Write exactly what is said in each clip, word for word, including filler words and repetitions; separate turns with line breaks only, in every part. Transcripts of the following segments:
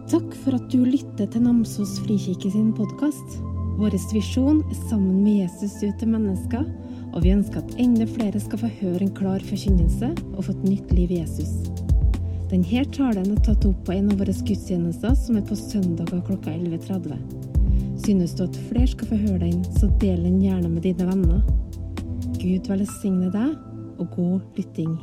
Takk for at du lytter til Namsos Frikirke sin podcast. Våres visjon er sammen med Jesus ut til mennesker, og vi ønsker at enda flere skal få høre en klar forkynnelse og få et nytt liv i Jesus. Denne talen er tatt opp på en av våre gudstjenester som er på søndager klokka elleve tretti. Synes du at flere skal få høre den, så del den gjerne med dine venner. Gud velsigne deg, og god lytting.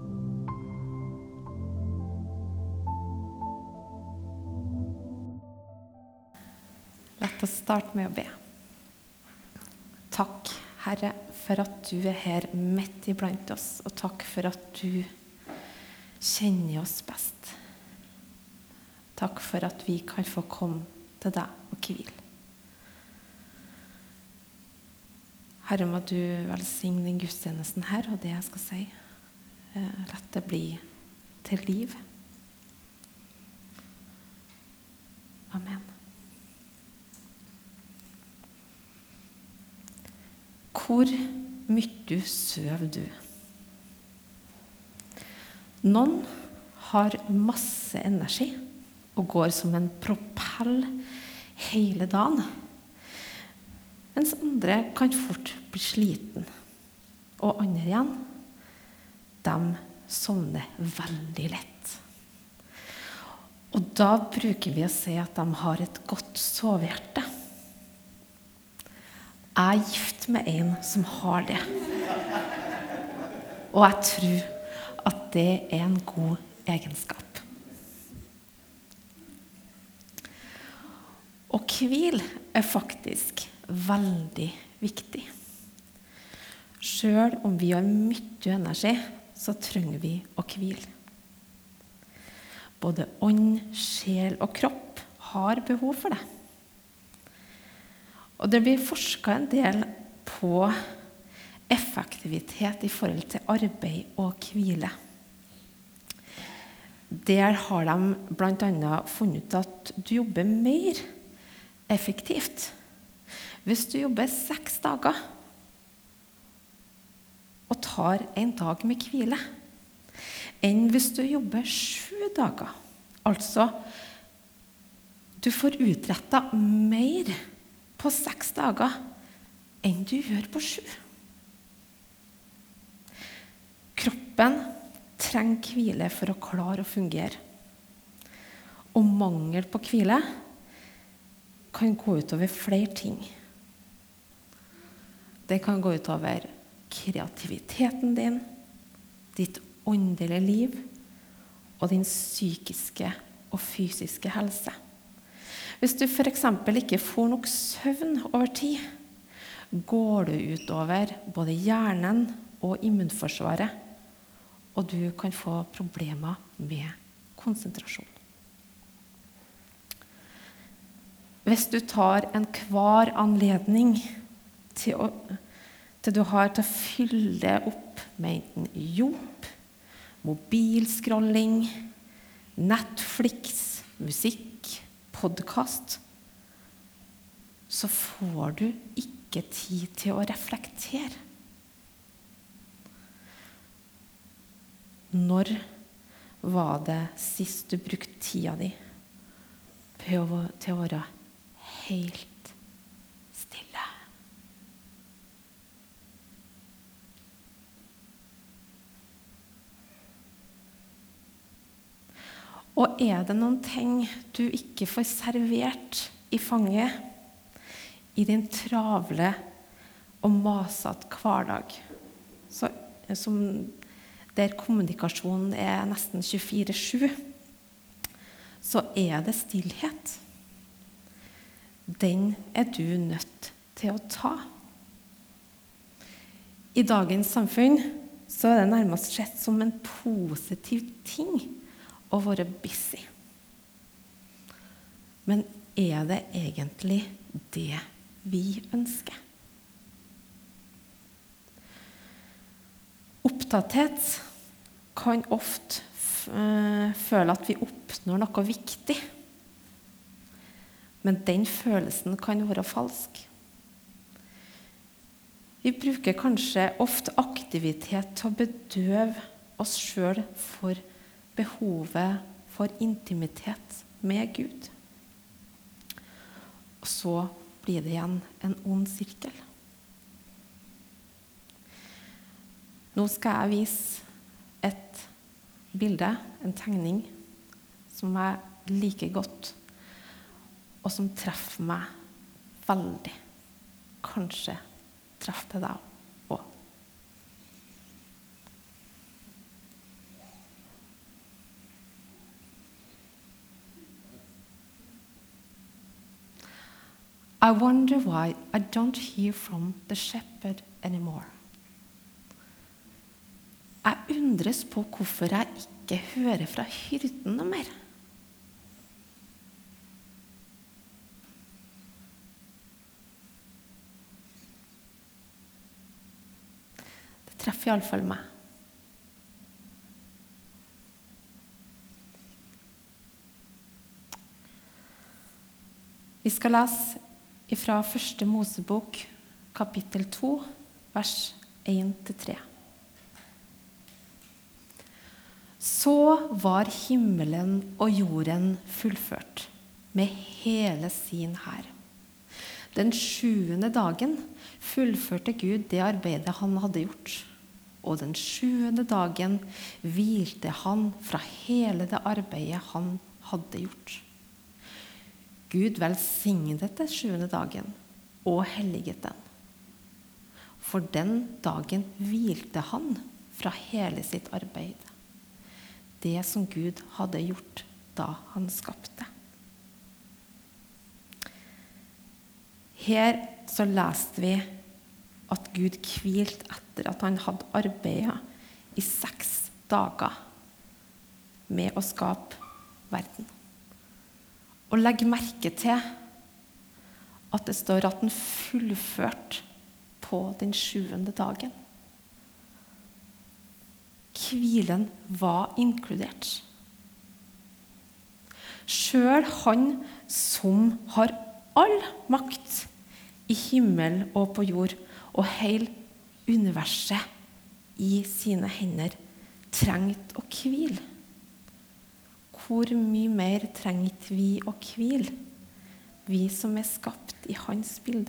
Lett å starte med å be. Takk, Herre, for at du er her midt iblant oss, og takk for at du kjenner oss best. Takk for at vi kan få komme til deg og hvile. Herre, må du velsigne den gudstjenesten her, og det jeg skal si. Lett det bli til liv. Amen. Hvor mye søv du? Noen har masse energi og går som en propell hele dagen, mens andre kan fort bli sliten. Og andre igjen, de sovner veldig lett. Og da bruker vi å si at de har et godt sovehjerte. Jeg er gift med en som har det. Og jeg tror at det er en god egenskap. Å hvile er faktisk veldig viktig. Selv om vi har mye energi, så trenger vi å hvile. Både ånd, sjel og kropp har behov for det. Og det blir forsket en del på effektivitet i forhold til arbeid og hvile. Der har de blant annet funnet ut at du jobber mer effektivt hvis du jobber seks dager og tar en dag med hvile, enn hvis du jobber sju dager. Altså, du får utrettet mer på seks dager enn du gjør på sju. Kroppen trenger hvile for å klare å fungere. Og mangel på hvile kan gå ut over flere ting. Det kan gå ut over kreativiteten din, ditt åndelige liv og din psykiske og fysiske helse. Hvis du for eksempel ikke får nok søvn over tid, går du ut over både hjernen og immunforsvaret, og du kan få problemer med konsentrasjon. Hvis du tar en hver anledning til, å, til du har til å fylle opp med enten jobb, mobilscrolling, Netflix, musikk, podcast, så får du ikke tid til å reflektere. Når var det sist du brukte tida di til å være helt stille? Og er det noen ting du ikke får servert i fanget i din travle og masete hverdag, så, som, der kommunikasjonen er nesten tjuefire sju, så er det stillhet. Den er du nødt til å ta. I dagens samfunn så er det nærmest sett som en positiv ting å være busy. Men er det egentlig det vi ønsker? Opptatthet kan ofte føle at vi oppnår noe viktig, men den følelsen kan være falsk. Vi bruker kanskje ofte aktivitet til å bedøve oss selv for behovet for intimitet med Gud. Og så blir det igjen en ond sirkel. Nå skal jeg vise et bilde, en tegning, som jeg liker godt, og som treffer meg veldig. Kanskje treffer det deg også. I wonder why I don't hear from the shepherd anymore. Jeg undres på hvorfor jeg ikke hører fra hyrden noe mer. Det treffer i alle fall meg. Vi skal lese fra første Mosebok, kapittel to, vers én til tre. Så var himmelen og jorden fullført med hele sin hær. Den sjuende dagen fullførte Gud det arbeidet han hadde gjort, og den sjuende dagen hvilte han fra hele det arbeidet han hadde gjort. Gud velsignet den sjuende dagen og helliget den. For den dagen hvilte han fra hele sitt arbeid, det som Gud hadde gjort da han skapte. Her så leste vi at Gud hvilte etter at han hadde arbeidet i seks dager med å skape verden. Og legg merke til at det står at den fullførte på den sjuende dagen. Hvilen var inkludert. Selv han som har all makt i himmel og på jord, og hele universet i sine hender, trengte å hvile. Hvor mye mer trengte vi å hvile, vi som er skapt i hans bilde?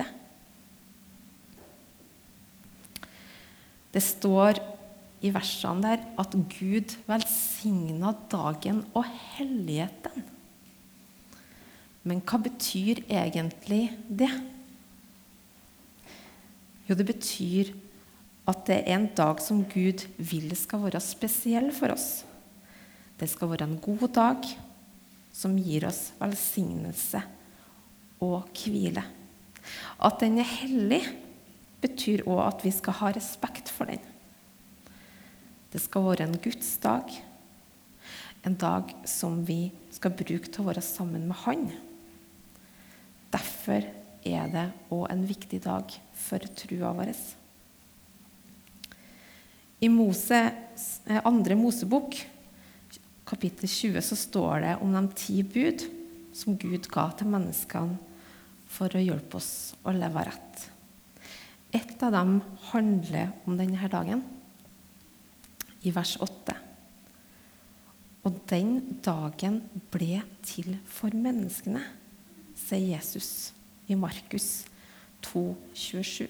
Det står i versene der at Gud velsignet dagen og helliget den. Men hva betyr egentlig det? Jo, det betyr at det er en dag som Gud vil skal være spesiell for oss. Det skal være en god dag som gir oss velsignelse og hvile. At den er hellig betyr også at vi skal ha respekt for den. Det skal være en Guds dag, en dag som vi skal bruke til å være sammen med Han. Derfor er det også en viktig dag for trua vår. I Mose, andre Mosebok, kapittel tjue, så står det om de ti bud som Gud ga til menneskene for å hjelpe oss å leve rett. Et av dem handler om denne dagen, i vers åtte. Og den dagen ble til for menneskene, sier Jesus i Markus to tjuesju.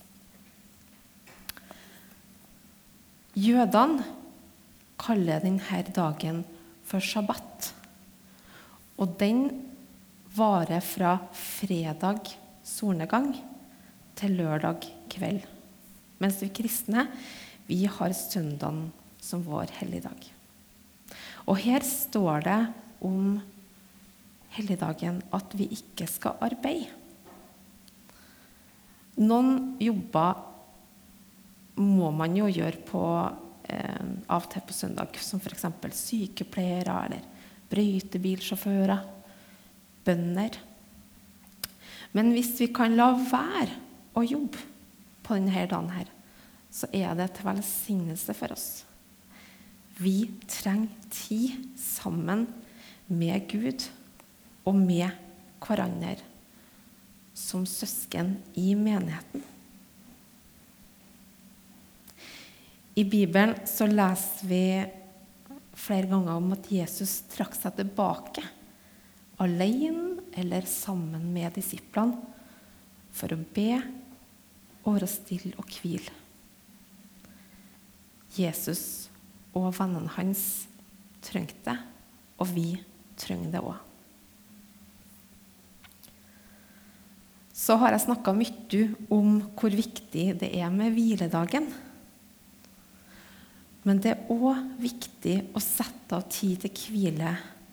Jødene kaller denne dagen for sabbat, og den varer fra fredag solnedgang til lørdag kveld, mens vi kristne, vi har søndagen som vår helligdag. Og her står det om helligdagen at vi ikke skal arbeide. Noen jobber må man jo gjøre på eh, av og til på søndag, som for eksempel sykepleiere eller brøytebilsjåfører, bønder. Men hvis vi kan la være å jobbe på denne dagen her, så er det til velsignelse for oss. Vi trenger tid sammen med Gud og med hverandre som søsken i menigheten. I Bibelen så leser vi flere ganger om at Jesus trakk seg tilbake alene eller sammen med disiplene, for å be og være stille og hvile. Jesus og vennene hans trengte det, og vi trenger det også. Så har jeg snakket mye om hvor viktig det er med hviledagen. Men det er også viktig å sette av tid til hvile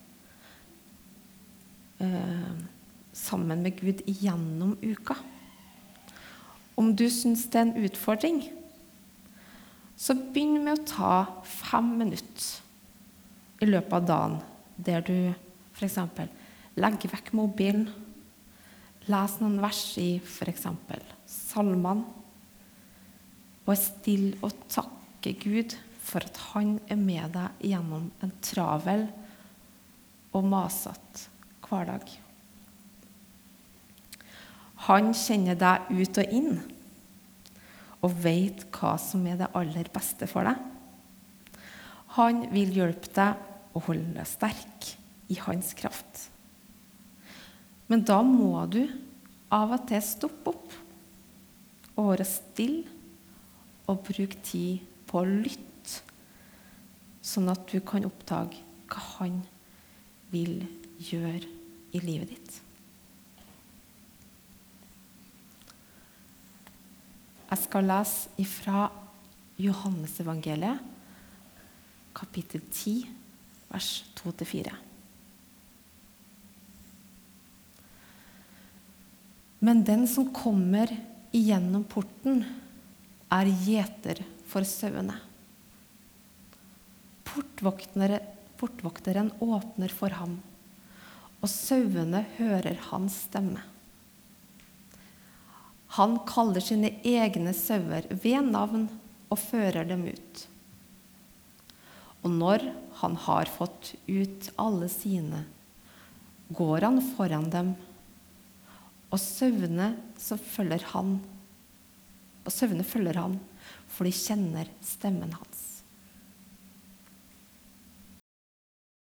eh, sammen med Gud gjennom uka. Om du synes det er en utfordring, så begynn med å ta fem minutter i løpet av dagen, der du for eksempel legger vekk mobilen, les noen vers i for eksempel salmene, og er stille og takke Gud for at han er med deg gjennom en travel og masete hverdag. Han kjenner deg ut og inn, og vet hva som er det aller beste for deg. Han vil hjelpe deg å holde deg sterk i hans kraft. Men da må du av og til stoppe opp og være stille og bruke tid på å lytte, sånn at du kan oppdage hva han vil gjøre i livet ditt. Jeg skal lese ifra Johannesevangeliet, kapittel ti, vers to til fire. Men den som kommer igjennom porten, er gjeter for sauene. Portvokteren åpner for ham, og sauene hører hans stemme. Han kaller sine egne sauer ved navn og fører dem ut. Og når han har fått ut alle sine, går han foran dem, og sauene så følger han, og sauene følger han, for de kjenner stemmen hans.